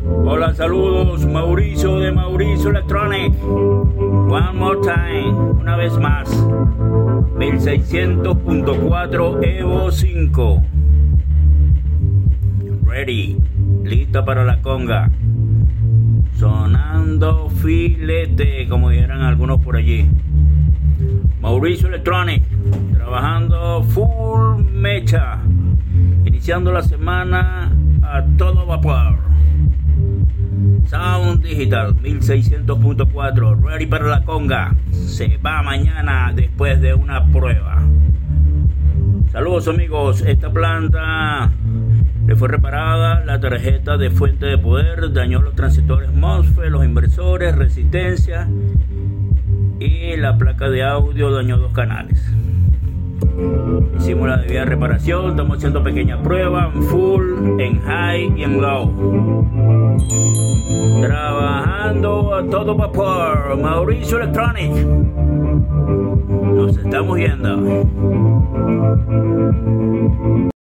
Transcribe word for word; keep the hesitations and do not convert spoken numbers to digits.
Hola, saludos, Mauricio de Mauricio Electronic. One more time, una vez más. mil seiscientos punto cuatro Evo cinco. Ready, lista para la conga. Sonando filete, como dijeran algunos por allí. Mauricio Electronic, trabajando full mecha, iniciando la semana a todo vapor. Sound Digital mil seiscientos punto cuatro, ready para la conga. Se va mañana después de una prueba. Saludos amigos, esta planta le fue reparada la tarjeta de fuente de poder, dañó los transistores MOSFET, los inversores, resistencia y la placa de audio dañó dos canales. Hicimos la debida reparación, estamos haciendo pequeñas pruebas en full, en high y en low. Trabajando a todo vapor, Mauricio Electronic. Nos estamos viendo.